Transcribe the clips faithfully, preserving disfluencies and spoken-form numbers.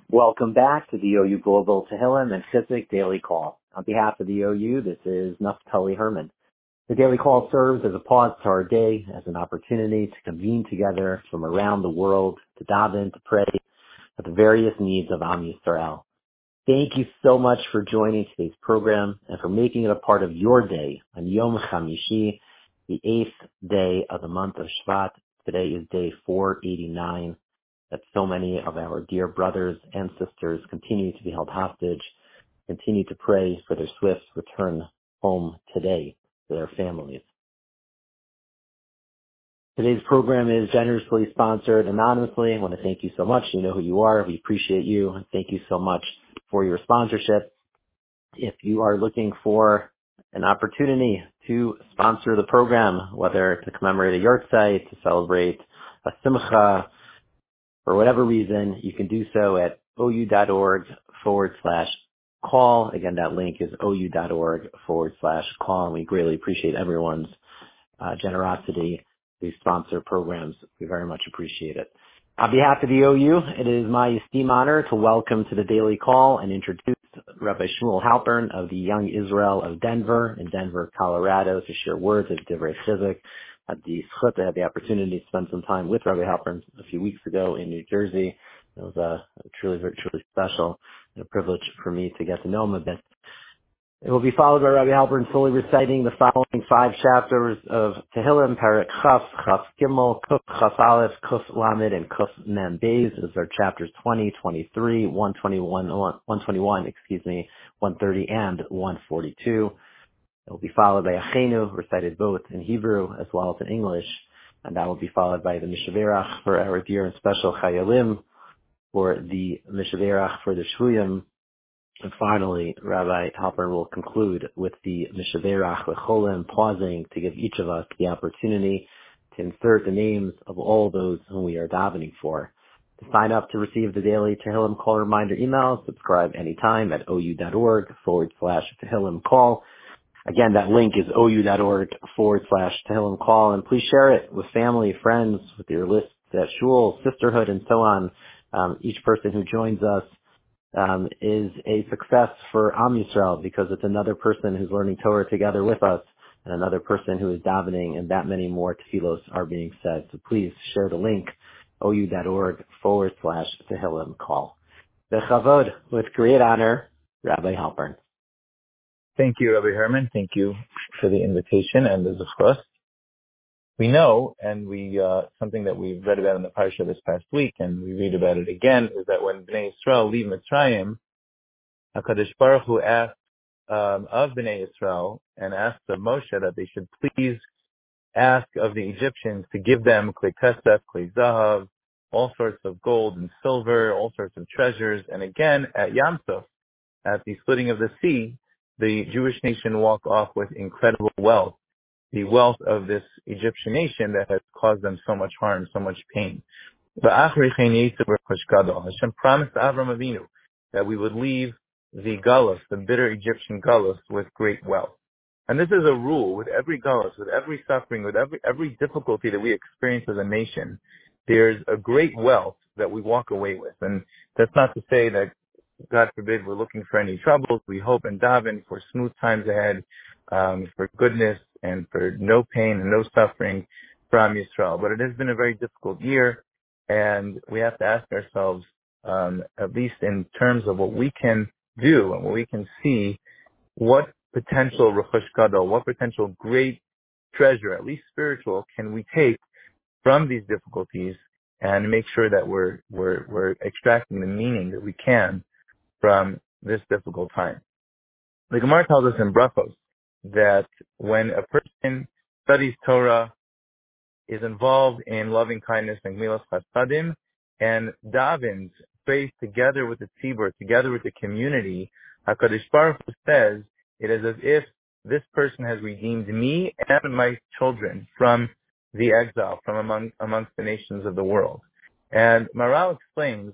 Welcome back to the O U Global Tehillim and Chizuk Daily Call. On behalf of the O U, this is Naftali Herman. The Daily Call serves as a pause to our day, as an opportunity to convene together from around the world, to daven, to pray, for the various needs of Am Yisrael. Thank you so much for joining today's program and for making it a part of your day on Yom Chamishi, the eighth day of the month of Shvat. Today is day four eighty-nine. That so many of our dear brothers and sisters continue to be held hostage, continue to pray for their swift return home today to their families. Today's program is generously sponsored anonymously. I want to thank you so much. You know who you are. We appreciate you. And thank you so much for your sponsorship. If you are looking for an opportunity to sponsor the program, whether to commemorate a yahrzeit, to celebrate a simcha, for whatever reason, you can do so at ou.org forward slash call. Again, that link is ou.org forward slash call. And we greatly appreciate everyone's uh, generosity to sponsor programs. We very much appreciate it. On behalf of the O U, it is my esteemed honor to welcome to the Daily Call and introduce Rabbi Shmuel Halpern of the Young Israel of Denver in Denver, Colorado, to share words of Divrei Chizuk. Had the I had the opportunity to spend some time with Rabbi Halpern a few weeks ago in New Jersey. It was uh, truly, truly special and a privilege for me to get to know him a bit. It will be followed by Rabbi Halpern fully reciting the following five chapters of Tehillim, Perek Chaf, Chaf Gimel, Kuf Chaf Aleph, Kuf Lamed, and Kuf Mem Beis. Those are chapters twenty, twenty-three, one twenty-one, one twenty-one, excuse me, one thirty, and one forty-two. It will be followed by Achenu, recited both in Hebrew as well as in English, and that will be followed by the Mishaverach for our dear and special Chayalim, for the Mishaverach for the Shvuyim, and finally, Rabbi Halpern will conclude with the Mishaverach Lecholim, pausing to give each of us the opportunity to insert the names of all those whom we are davening for. To sign up to receive the daily Tehillim Call reminder email, subscribe anytime at ou.org forward slash Tehillim Call. Again, that link is ou.org forward slash Tehillim Call, and please share it with family, friends, with your lists at shul, sisterhood, and so on. Um, each person who joins us um, is a success for Am Yisrael, because it's another person who's learning Torah together with us, and another person who is davening, and that many more tefillos are being said. So please share the link, ou.org forward slash Tehillim Call. Bechavod, with great honor, Rabbi Halpern. Thank you, Rabbi Herman. Thank you for the invitation and the zechus. We know, and we uh, something that we read about in the parsha this past week, and we read about it again, is that when Bnei Yisrael leave Mitzrayim, HaKadosh Baruch Hu asked um, of Bnei Yisrael and asked of Moshe that they should please ask of the Egyptians to give them klei kesef, klei zahav, all sorts of gold and silver, all sorts of treasures. And again, at Yam Suf, at the splitting of the sea, the Jewish nation walk off with incredible wealth, the wealth of this Egyptian nation that has caused them so much harm, so much pain. Hashem promised to Avram Avinu that we would leave the galus, the bitter Egyptian galus, with great wealth. And this is a rule with every galus, with every suffering, with every every difficulty that we experience as a nation. There's a great wealth that we walk away with. And that's not to say that, God forbid, we're looking for any troubles. We hope and daven for smooth times ahead, um, for goodness and for no pain and no suffering from Yisrael. But it has been a very difficult year, and we have to ask ourselves, um, at least in terms of what we can do and what we can see, what potential Rechush Gadol, what potential great treasure, at least spiritual, can we take from these difficulties and make sure that we're we're we're extracting the meaning that we can from this difficult time. The Gemara tells us in Brachos that when a person studies Torah, is involved in loving kindness and gemilas chasadim, and davens, prays together with the tzibur, together with the community, HaKadosh Baruch Hu says it is as if this person has redeemed me and my children from the exile, from among amongst the nations of the world. And Maral explains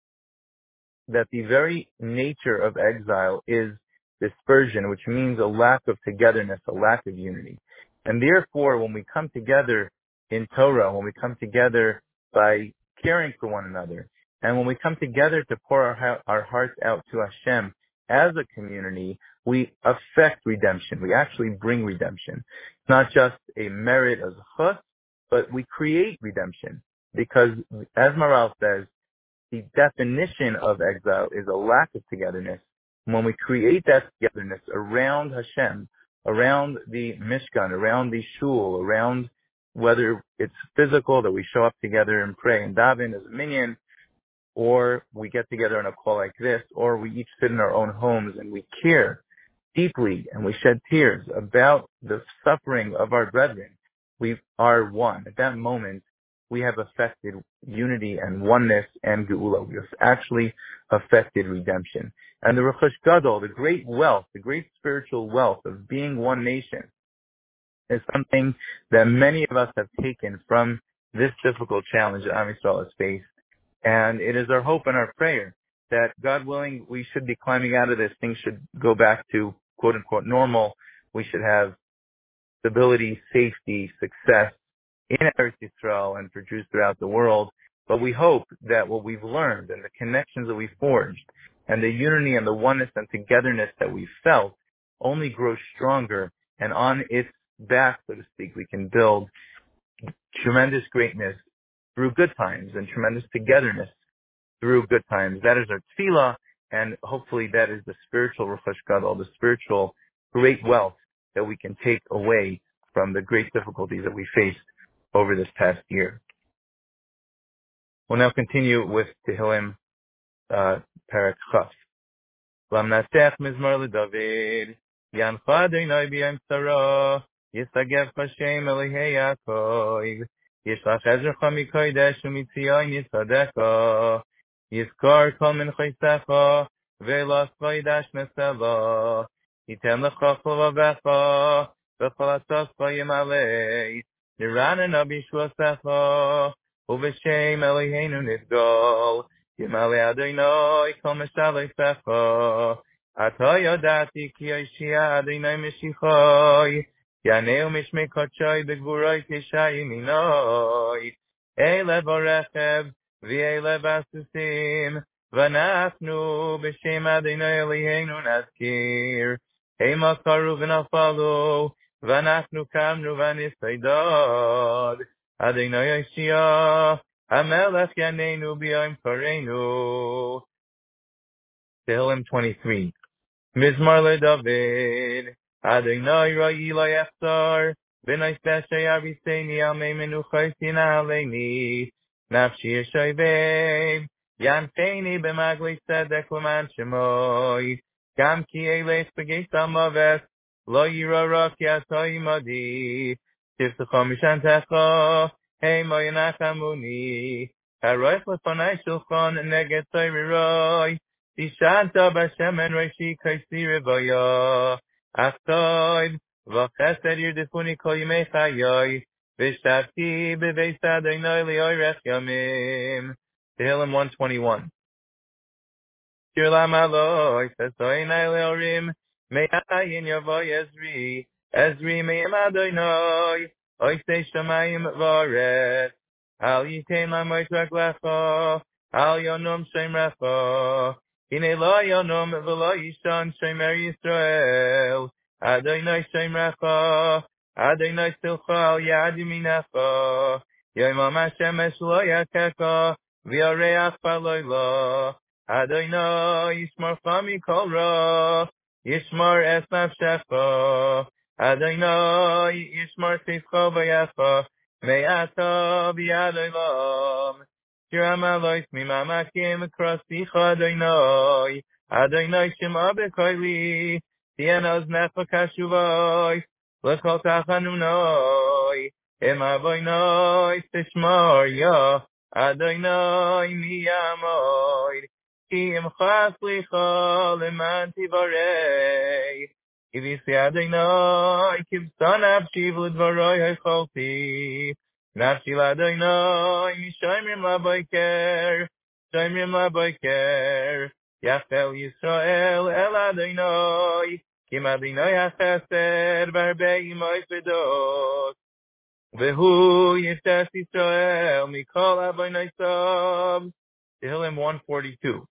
that the very nature of exile is dispersion, which means a lack of togetherness, a lack of unity. And therefore, when we come together in Torah, when we come together by caring for one another, And when we come together to pour our, our hearts out to Hashem as a community, we affect redemption. We actually bring redemption. It's not just a merit as a chus, but we create redemption. Because as Maral says, the definition of exile is a lack of togetherness. When we create that togetherness around Hashem, around the Mishkan, around the shul, around whether it's physical, that we show up together and pray and daven as a minyan, or we get together on a call like this, or we each sit in our own homes and we care deeply and we shed tears about the suffering of our brethren, we are one. At that moment, we have affected unity and oneness and geula. We have actually affected redemption. And the Rechush Gadol, the great wealth, the great spiritual wealth of being one nation, is something that many of us have taken from this difficult challenge that Am Yisrael has faced. And it is our hope and our prayer that, God willing, we should be climbing out of this. Things should go back to quote-unquote normal. We should have stability, safety, success in Eretz Yisrael and for Jews throughout the world. But we hope that what we've learned and the connections that we've forged and the unity and the oneness and togetherness that we've felt only grows stronger. And on its back, so to speak, we can build tremendous greatness through good times and tremendous togetherness through good times. That is our tefillah, and hopefully that is the spiritual Rechush Gadol, the spiritual great wealth that we can take away from the great difficulties that we faced over this past year. We'll now continue with Tehillim, uh, Perek Chaf. Lamnasech mizmor leDavid, Yancha Adonai b'yom tzara, Yisagev Hashem Elihei Yaakov, Yishlach Ezrecha mikodesh u'mitzion yisadecha, Yizkor kol minchaisecha, ve'los vaydash nesela, Yitem lecha chol vavecha, v'chol atzoscha yimalei, Nirana b'yishuasecha, u'v'shem Eloheinu nidgol, Yimalei Adonai kol meshalesecha, Ata yodati ki Yoshia Adonai Meshichai, Yaneu mishmei kodshay begvuroi kishay minoi, Eile vorechev, v'eile vasusim, V'nachnu b'shem Adonai Eloheinu nazkir, Heima karu v'nafalu, V'nachnu kamnu v'nisaydod, Adonai Yoshia, HaMelech Yaneinu b'yom kareinu. Tehillim twenty-three. Mizmar leDavid, Adonai ra'i lo yachzor, v'nois peshay aviseini al mei menuchos yina aleini, nafshi yeshovev, yanfeini b'magli tzedek l'man shemoi, gam ki eleis b'geis amaves, lo yira ra ki ato imadi, tiftecha mishantecha, hei mo yanachamuni, haroich lefanai shulchan neged tzayri roi, Tishanta b'shemen reishi kaisi revaya, Achtoid, v'chesed yirdefuni kol yimei chayoi, v'shavti b'veis Adonai li'orech yamim. Tehillim one twenty-one. Shir lamaloi, tesoinai le'orim, me'ayin yavoy Ezri, Ezri me'im Adonai, oisei shamayim v'aretz, al yitein lamoit raglecha, al yonom shemrecha, Hine lo yonom v'lo yishan shomer Yisrael, Adonai shemrecha, Adonai silcha al yad yaminecha, Yomam hashemesh lo yakecha, v'yareach paloila, Adonai yishmarcha mikol ra, Yishmar es nafshecha, Adonai yishmar seifcha v'yacha, me'ata v'yad olam. Shiramalos mimamakim krasicha Adonai, Adonai shema b'koili, tienos nefa kashuvoi, l'chol tachanunoi, im avoinoi tishmor ya, Adonai miyamoid, ki imcha slicha leman tivarei, kivisi Adonai kibsan avshiv l'dvaroi hecholti, Nafshi l'Adonai, Shoymrim l'Aboiker, Shoymrim l'Aboiker, Yachel Yisrael el Adonai, Kim Adonai hachesed, v'arbei imoy fedot, v'hu yiftes Yisrael, mikol Adonai sob, Tehillim one forty-two.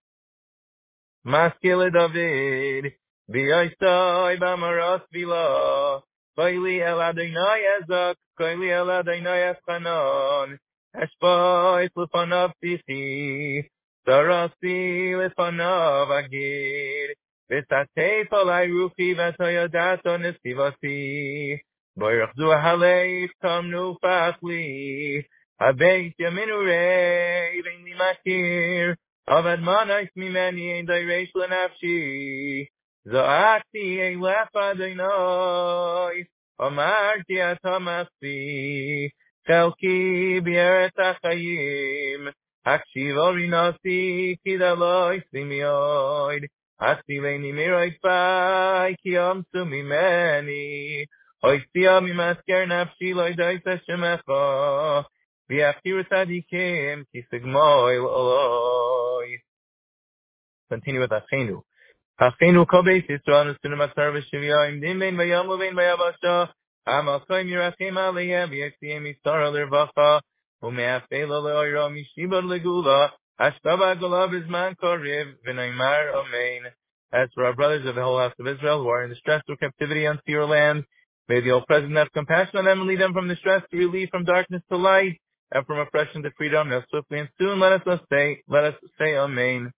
Maskele David, V'yosai b'amaras vila, Koili el Adonai ezak, Koili el Adonai eschanon, Eshbais lefanav tisi, Sarasi lefanav agir, V'satei palai ruchi v'toyodato nesivasi, Boyachzu halei tamnu fachli, Habeit yaminu rei, V'ni makir, Avad manais mimeni ein dairesh lenafshi. Zo'ati eilef Adonai. Amarti atamasi. Chelki b'eretz hachayim. Hakshiv orinasi kidaloi simioid. Asileni miroid pai ki amsu mimeni. Hoitzia mimasker nafshi loidais hashemecha. V'yachtir tzadikim ki sigmoil oloi. Continue with Achenu. Achenu kobeis Yisrael nusunu matzar v'shivya im bein v'yam u'bein v'yabasha. Ha'malchayim yirachem aleihem v'yeksiyem yisara l'rvacha. U'me'afela le'oira mishibad legula. Hashtaba gula b'zman koriv v'naymar amen. As for our brothers of the whole house of Israel who are in distress or captivity on sea or land, may the All-Present have compassion on them and lead them from distress to relief, from darkness to light, and from oppression to freedom. Now swiftly and soon let us say, let us say amen.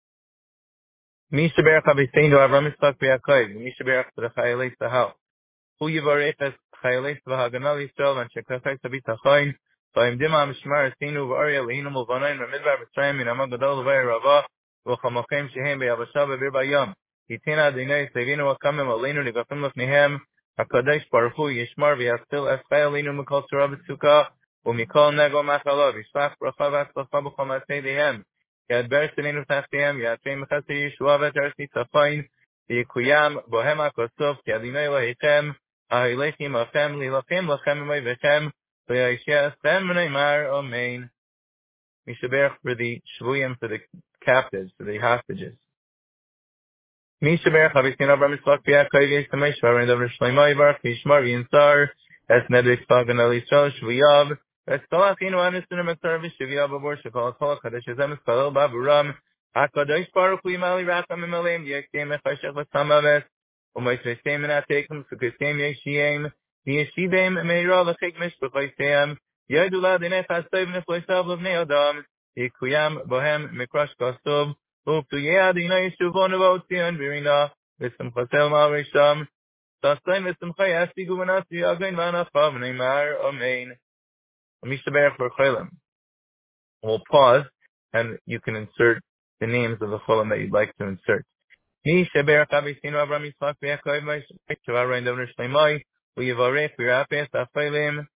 Misha Berach Aviseinu Avram Yitzchak V'Yaakov, Misha Berach V'Chayalei Tzahal. Hu Yivarech Es Chayalei Tzvahagana L'Yisrael V'Anshe Kachai Tzavitachon V'Yimdim HaMishmar Esinu V'Arya L'Hinu Mulvanoin V'Midbar V'Tzrayim Min Amad Gadol V'Vay Rava V'Chamochem Shehem V'Yavasha V'Bir Bayam Yitina Adonai Sevinu V'Kamim Aleinu L'Gafim L'Fnehem HaKadosh Baruch Hu Yishmar V'Yasil Es Chayalinu M'Kol Tzura V'Tzukah U'Mikol Nego Machalav Yishlach Bracha V'Atzlacha B'Chol Ma'aseidehem Yad ber sinenu tachtiam, yad feim mechase Yeshua v'teres nitzafayin, v'yikuyam bohem ha'kosov, ki Adonai Elohechem, ha'ilechim achem, lilachem lachem imay v'chem, v'yayishia esem v'neymar amen. Mishaberach for the shvuyim, for the captives, for the hostages. Mishaberach Aviseinu Avram Yitzchak V'Yaakov Yisrael Shvarim Davar Shlomo Yivarach V'Yishmar V'Yinsar, Es Nedek Tzvagana L'Yisrael Shvuyav, V'Stalachinu Anisunu Matzar V'Shivya B'Bor Shekol Kol HaKadosh Hazem Eskalel B'Avuram HaKadosh Baruch Hu Yimali Racham Imaleim V'Yeksiyem Echashech V'Samaves U'Moitzeisem Enatekim Sukesem Yeshiyem V'Yeshivem Meira L'Chik Mishpachosem Yodu L'Adinei Chastov Nefloisav L'Vnei Adam Yikuyam Bohem Mikrash Kostov U'Ptuyei Adonai Yeshuvon V'Otzion V'Rina V'Simchasel Ma'Risham Sasayin V'Simchai Asigu V'Nasi Again V'Anachav V'Neymar Amen. Mishaberach for Cholim. We'll pause, and you can insert the names of the Cholim that you'd like to insert. Mishaberach Aviseinu Avram Yitzchak V'Yaakov V'Yishmar V'Yindav Shleimai V'Yivarech V'Yirapes Afalim.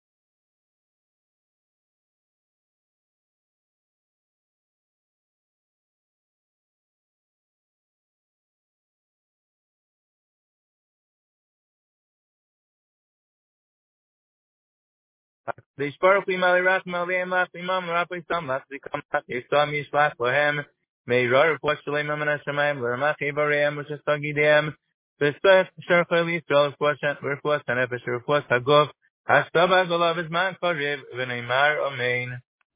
V'Yishbaruch V'Yimali Racham Aleim Lach V'Imam L'Rapei Sam Lach V'Kam Lach Yisam Yishlach Lohem Meirah R'Puach Shalei Maman HaShamayim L'Ramach Yivareim V'Shestagideim V'Sech Sherchel Yisrael R'Puach HaNefesh R'Puach HaGuf Hashtaba Golav V'Zman Kariv V'Neymar Amen.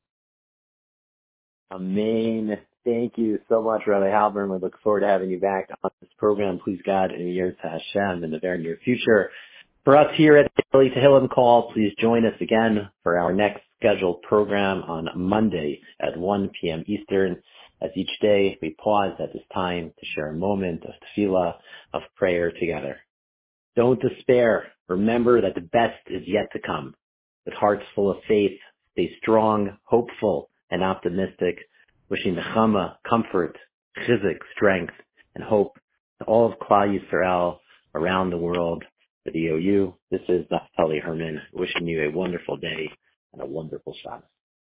Amen. Thank you so much, Rabbi Halpern. We look forward to having you back on this program. Please God, in the years to Hashem in the very near future. For us here at the Daily Tehillim Call, please join us again for our next scheduled program on Monday at one p.m. Eastern. As each day, we pause at this time to share a moment of tefillah, of prayer together. Don't despair. Remember that the best is yet to come. With hearts full of faith, stay strong, hopeful, and optimistic, wishing nechama, comfort, chizuk, strength, and hope to all of Klal Yisrael around the world. For the O U, this is Naftali Herman wishing you a wonderful day and a wonderful Shabbos.